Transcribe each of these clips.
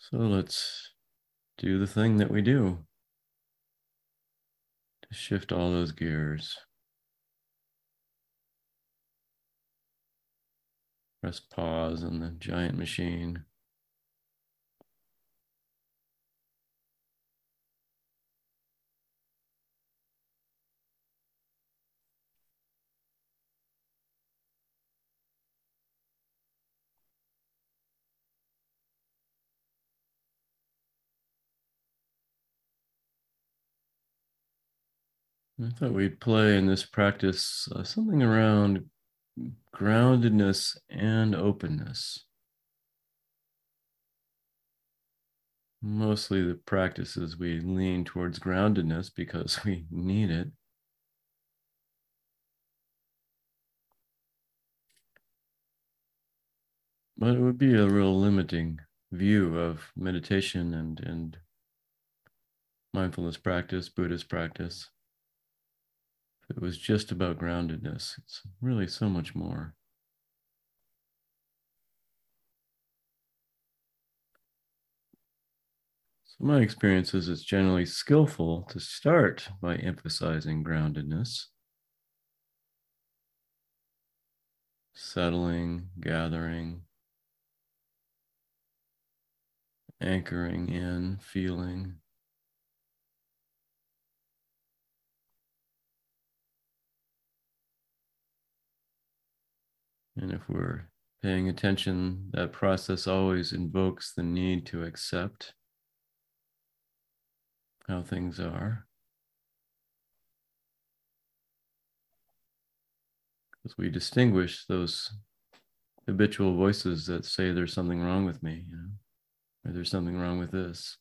So let's do the thing that we do to shift all those gears. Press pause on the giant machine. I thought we'd play in this practice something around groundedness and openness. Mostly the practices we lean towards groundedness because we need it. But it would be a real limiting view of meditation and mindfulness practice, Buddhist practice. If it was just about groundedness, it's really so much more. So my experience is it's generally skillful to start by emphasizing groundedness, settling, gathering, anchoring in, feeling. And if we're paying attention, that process always invokes the need to accept how things are. Because we distinguish those habitual voices that say there's something wrong with me, or there's something wrong with this.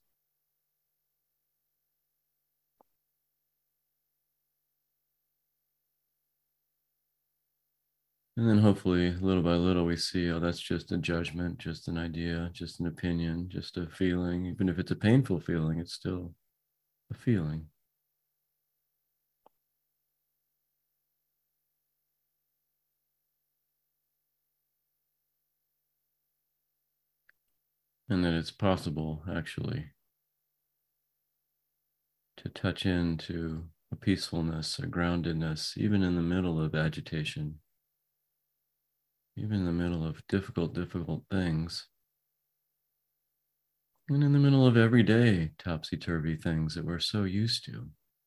And then hopefully, little by little, we see, oh, that's just a judgment, just an idea, just an opinion, just a feeling. Even if it's a painful feeling, it's still a feeling. And that it's possible, actually, to touch into a peacefulness, a groundedness, even in the middle of agitation, even in the middle of difficult things, and in the middle of everyday topsy-turvy things that we're so used to.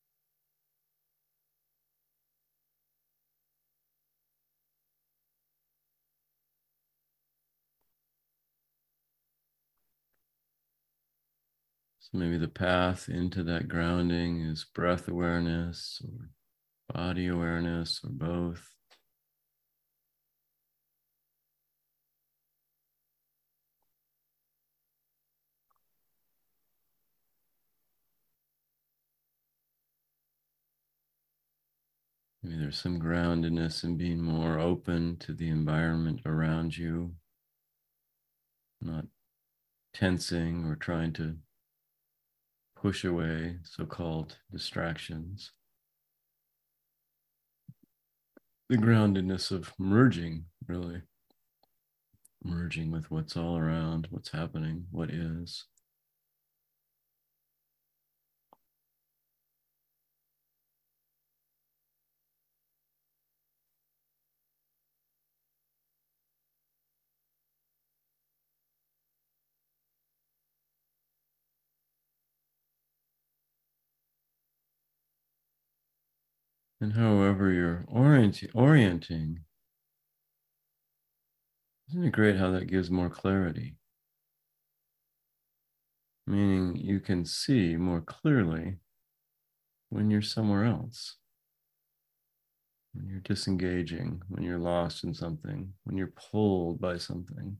So maybe the path into that grounding is breath awareness or body awareness or both. Maybe there's some groundedness in being more open to the environment around you, not tensing or trying to push away so-called distractions. The groundedness of merging, really, merging with what's all around, what's happening, what is. And however you're orienting, isn't it great how that gives more clarity? Meaning you can see more clearly when you're somewhere else, when you're disengaging, when you're lost in something, when you're pulled by something.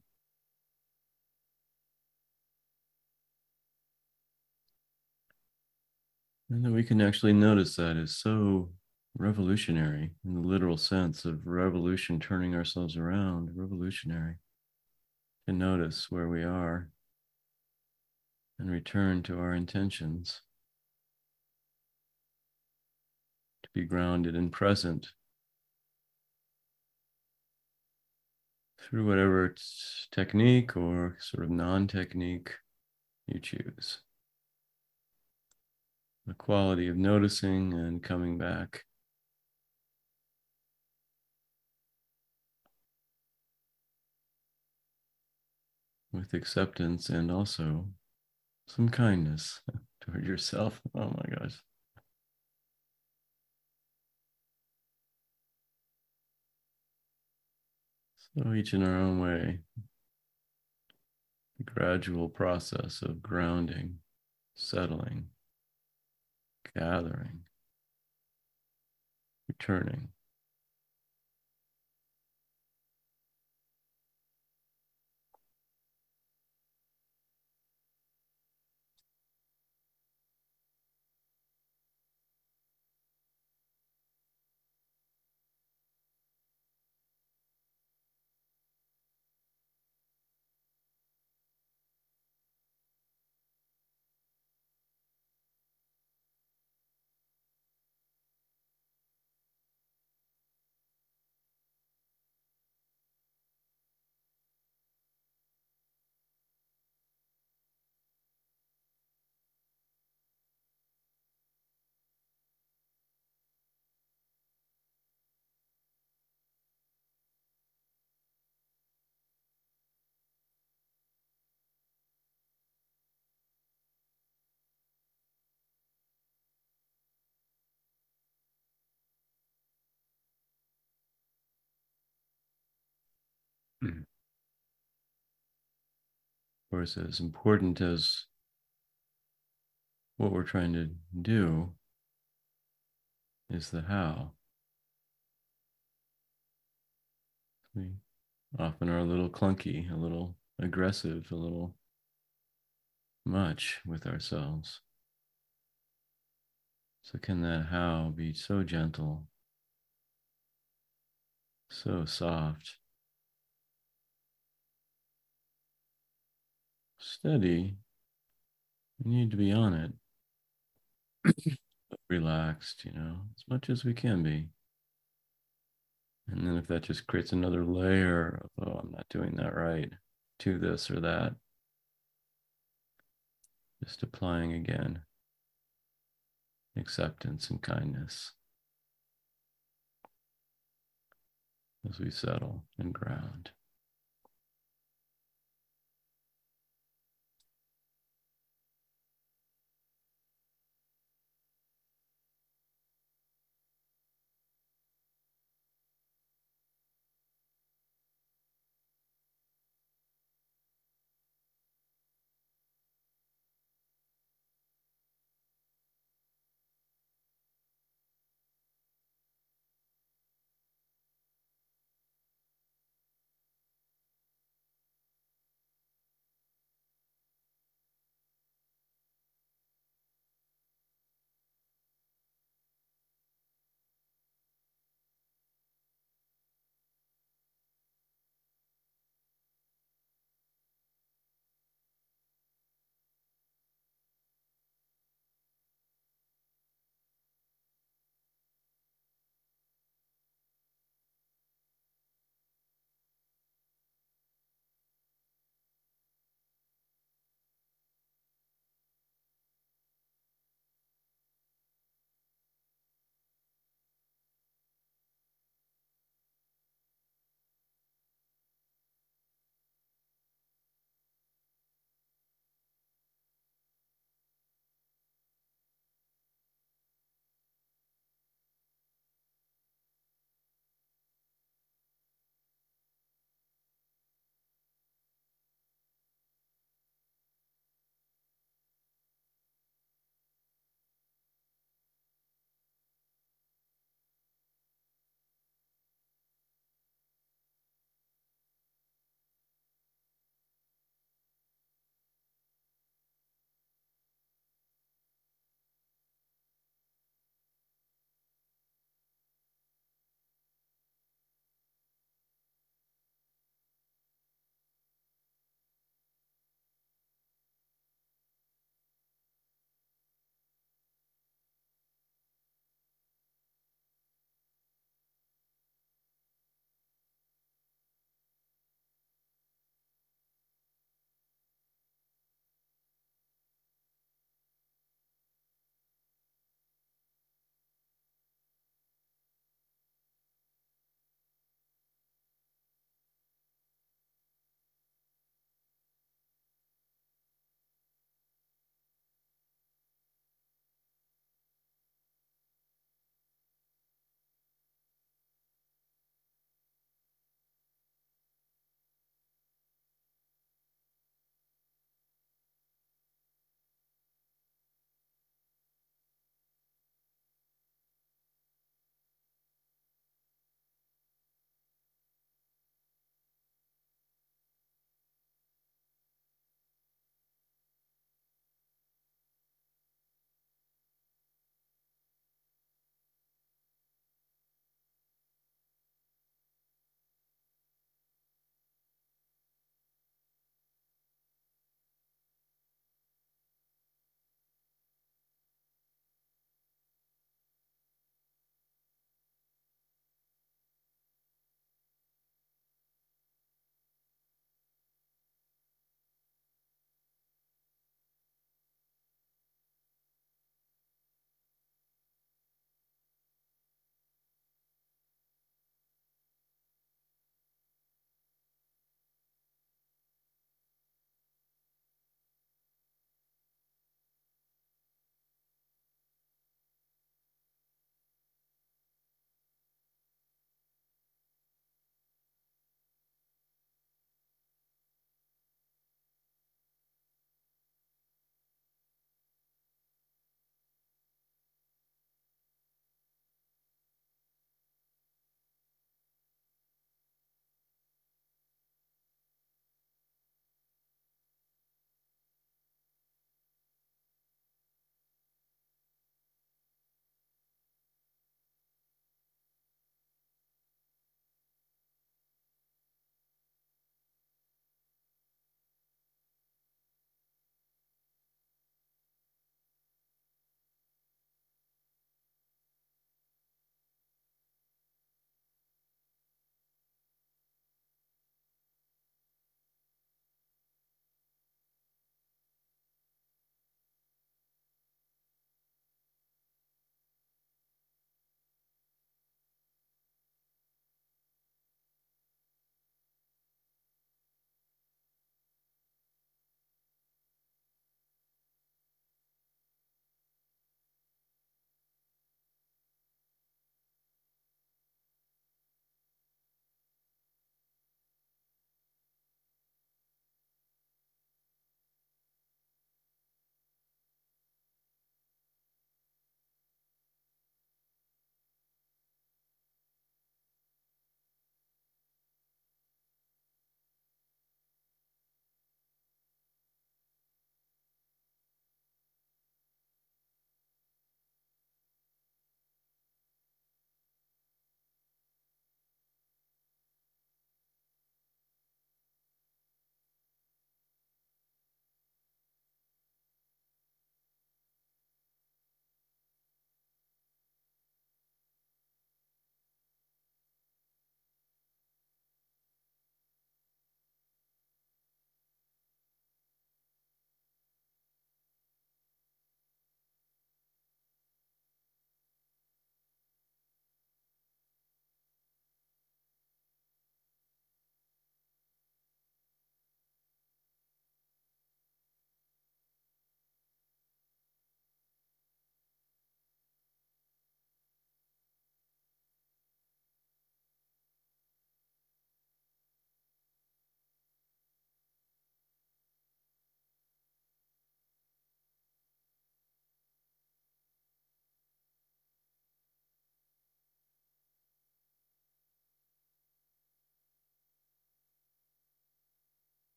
And that we can actually notice that is so revolutionary in the literal sense of revolution, turning ourselves around, revolutionary, to notice where we are and return to our intentions, to be grounded and present through whatever it's technique or sort of non-technique, you choose. The quality of noticing and coming back. With acceptance and also some kindness toward yourself. Oh my gosh. So each in our own way, the gradual process of grounding, settling, gathering, returning. Of course, as important as what we're trying to do is the how. We often are a little clunky, a little aggressive, a little much with ourselves. So, can that how be so gentle, so soft, steady? We need to be on it, but relaxed, as much as we can be. And then if that just creates another layer of, oh, I'm not doing that right, to this or that, just applying again acceptance and kindness as we settle and ground.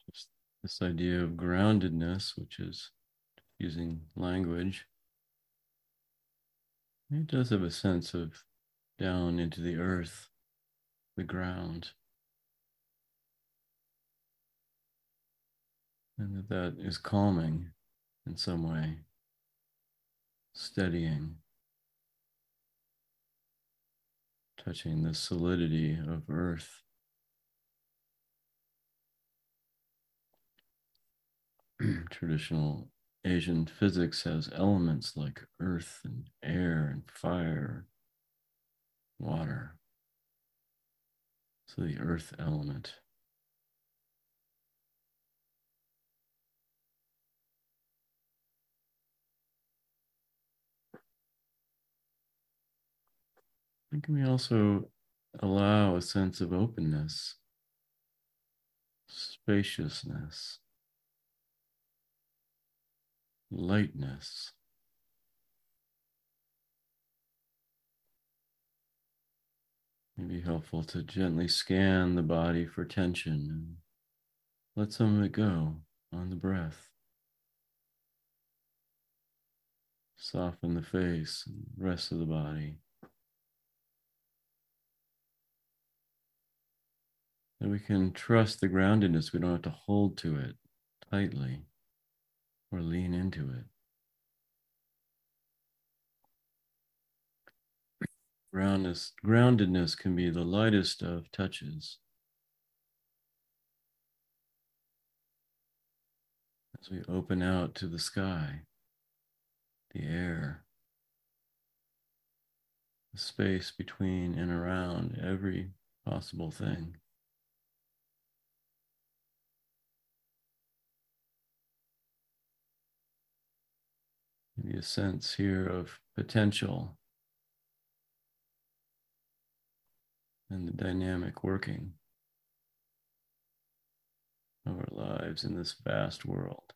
Just this idea of groundedness, which is using language, it does have a sense of down into the earth, the ground, and that is calming in some way, steadying, touching the solidity of earth. Traditional Asian physics has elements like earth and air and fire, water. So the earth element. And can we also allow a sense of openness, spaciousness, lightness? It'd be helpful to gently scan the body for tension and let some of it go on the breath. Soften the face and the rest of the body. That we can trust the groundedness. We don't have to hold to it tightly or lean into it. Groundedness can be the lightest of touches. As we open out to the sky, the air, the space between and around every possible thing. Maybe a sense here of potential and the dynamic working of our lives in this vast world.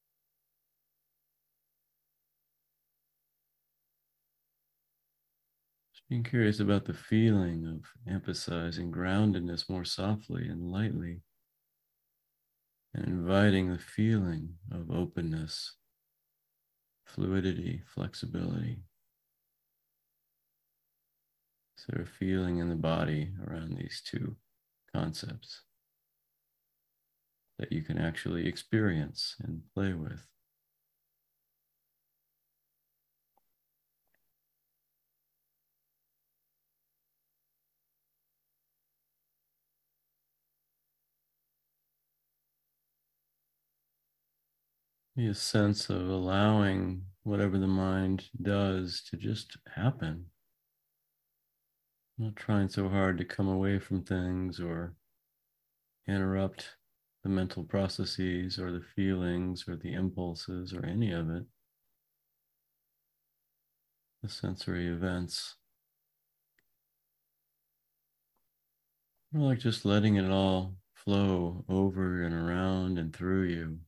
Just being curious about the feeling of emphasizing groundedness more softly and lightly, and inviting the feeling of openness, fluidity, flexibility. Is there a feeling in the body around these two concepts that you can actually experience and play with? Be a sense of allowing whatever the mind does to just happen. Not trying so hard to come away from things or interrupt the mental processes or the feelings or the impulses or any of it. The sensory events. More like just letting it all flow over and around and through you.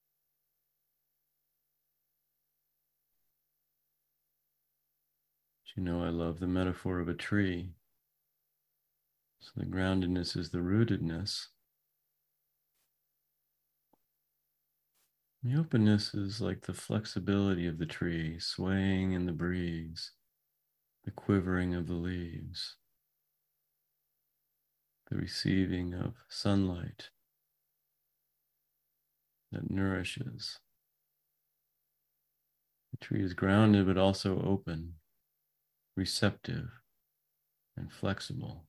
You know, I love the metaphor of a tree. So the groundedness is the rootedness. The openness is like the flexibility of the tree, swaying in the breeze, the quivering of the leaves, the receiving of sunlight that nourishes. The tree is grounded, but also open, receptive, and flexible.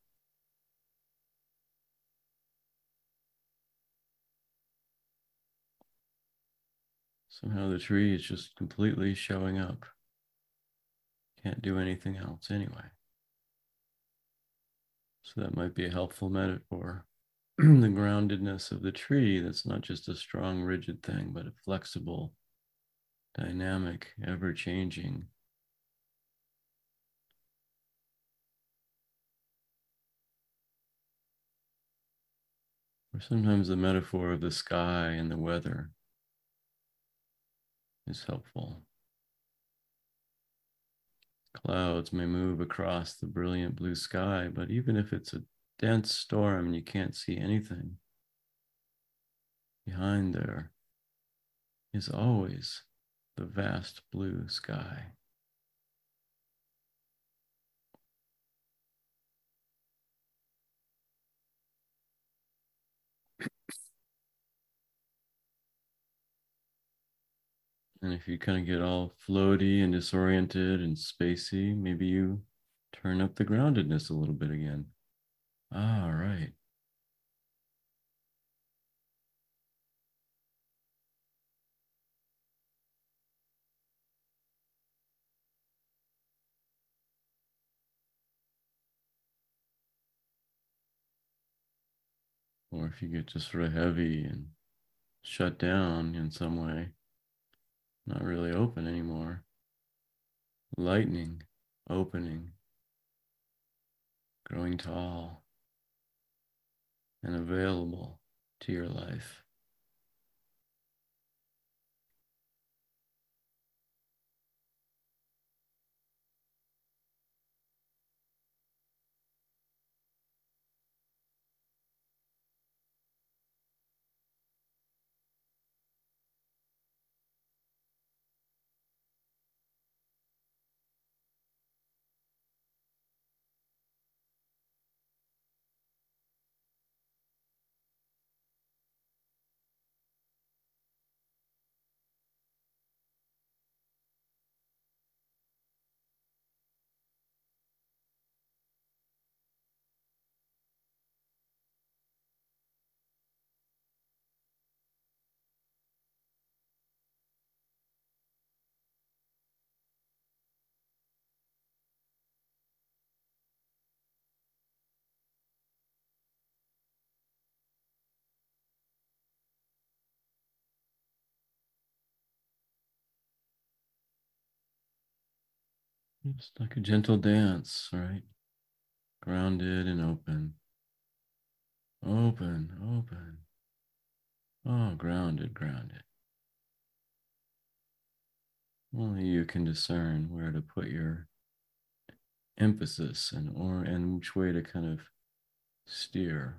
Somehow the tree is just completely showing up. Can't do anything else anyway. So that might be a helpful metaphor. The groundedness of the tree, that's not just a strong, rigid thing, but a flexible, dynamic, ever-changing. Or sometimes the metaphor of the sky and the weather is helpful. Clouds may move across the brilliant blue sky, but even if it's a dense storm and you can't see anything, behind there is always the vast blue sky. And if you kind of get all floaty and disoriented and spacey, maybe you turn up the groundedness a little bit again. Ah, right. Or if you get just sort of heavy and shut down in some way, not really open anymore, lightening, opening, growing tall and available to your life. Just like a gentle dance, right? Grounded and open, open, open. Oh, grounded, grounded. Only you can discern where to put your emphasis and which way to kind of steer.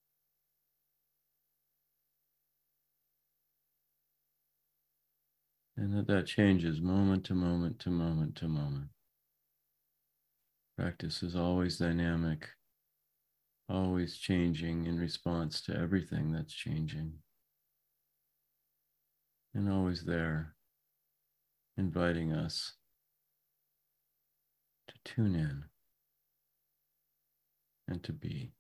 And that changes moment to moment to moment to moment. Practice is always dynamic, always changing in response to everything that's changing, and always there, inviting us to tune in and to be.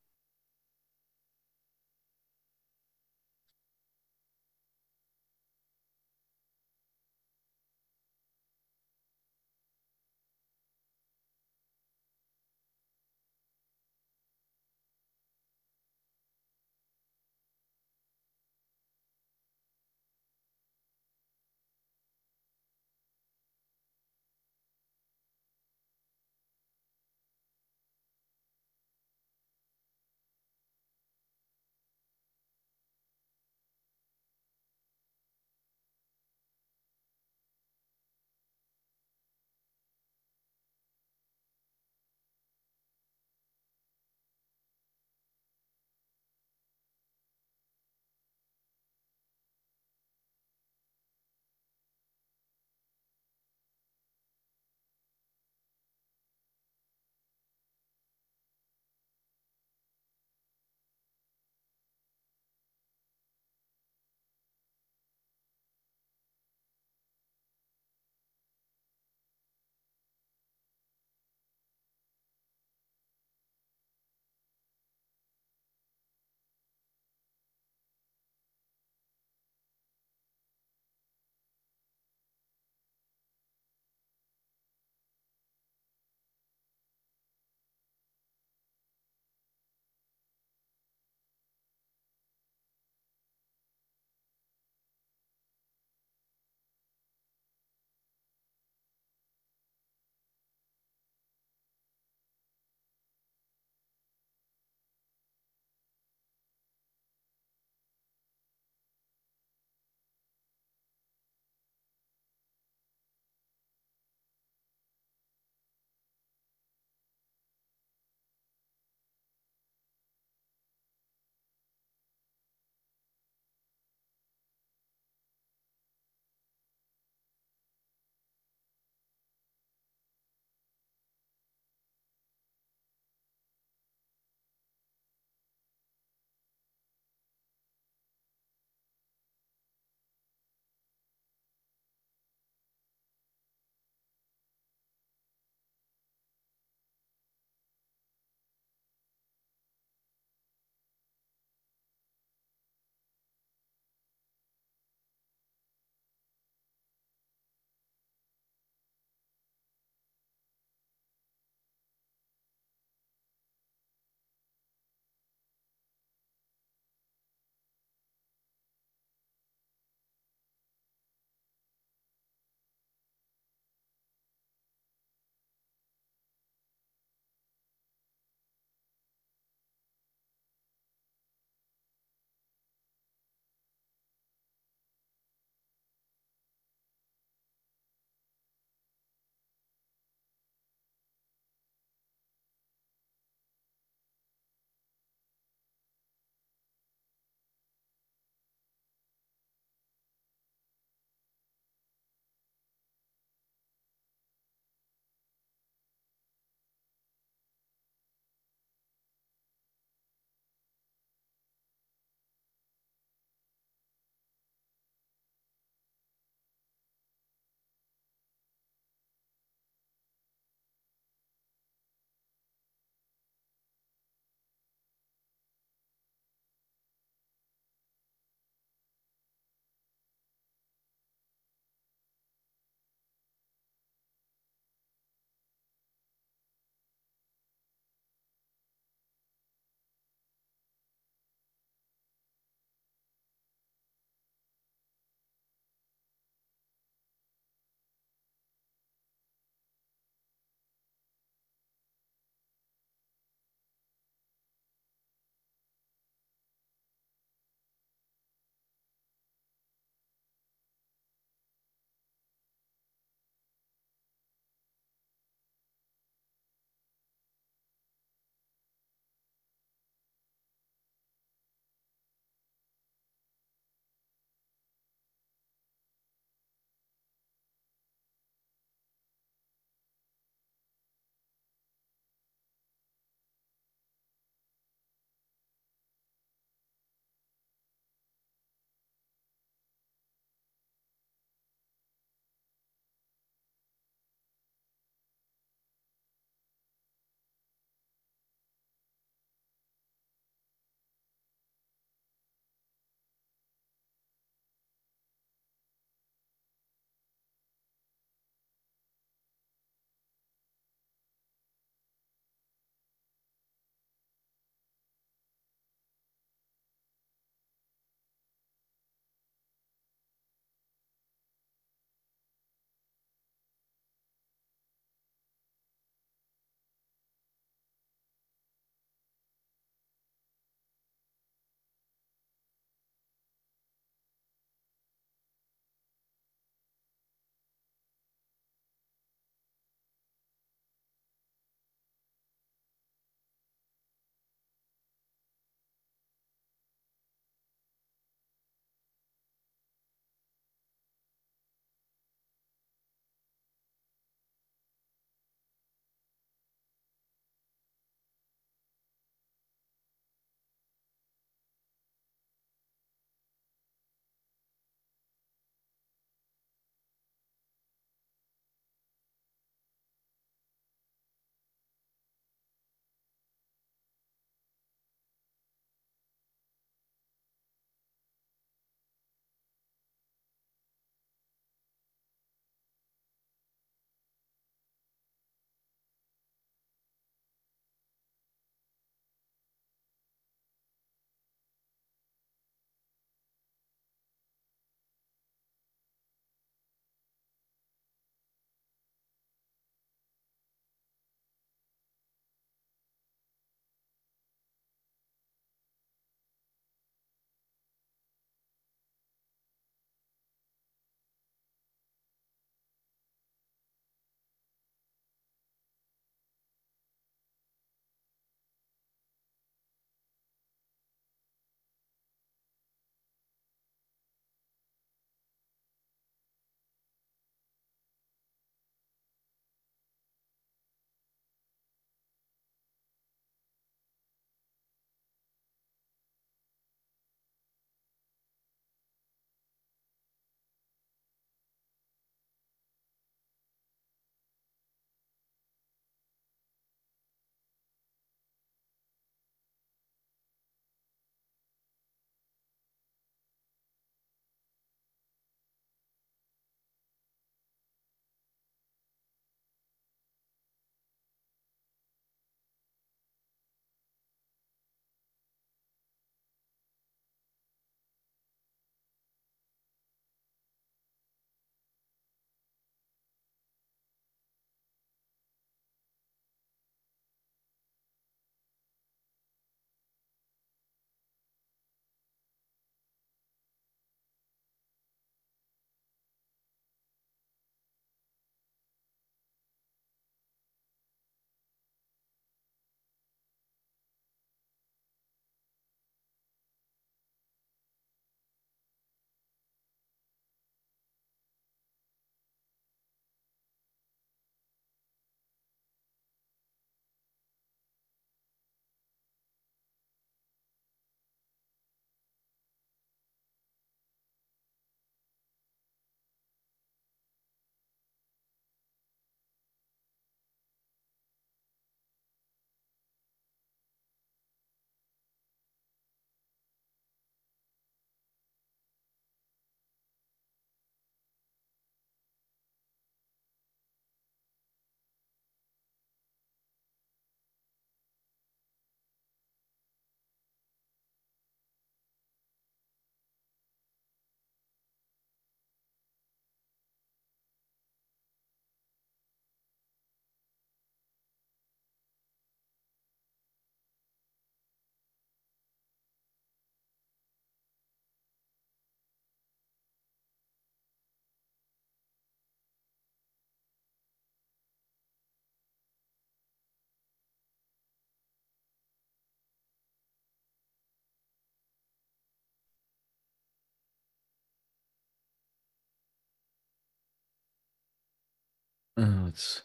let's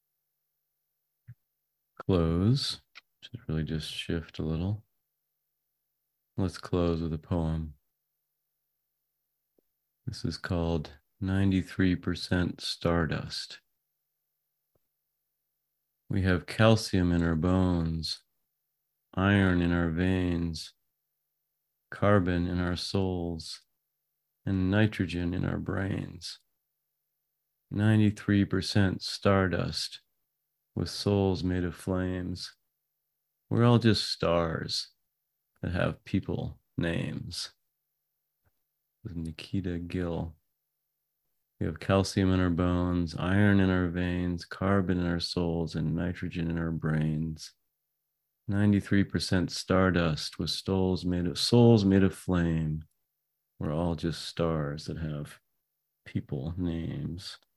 close. Should really just shift a little. Let's close with a poem. This is called 93% Stardust. We have calcium in our bones, iron in our veins, carbon in our souls, and nitrogen in our brains. 93% stardust with souls made of flames. We're all just stars that have people names. With Nikita Gill. We have calcium in our bones, iron in our veins, carbon in our souls, and nitrogen in our brains. 93% stardust with souls made of flame. We're all just stars that have people names.